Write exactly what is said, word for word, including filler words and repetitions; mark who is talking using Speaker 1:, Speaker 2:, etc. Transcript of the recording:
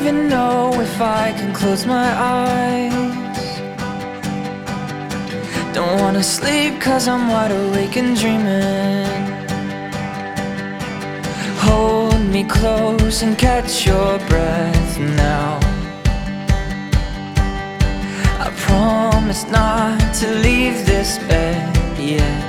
Speaker 1: even know if I can close my eyes. Don't wanna sleep cause I'm wide awake and dreaming. Hold me close and catch your breath now. I promise not to leave this bed, yeah.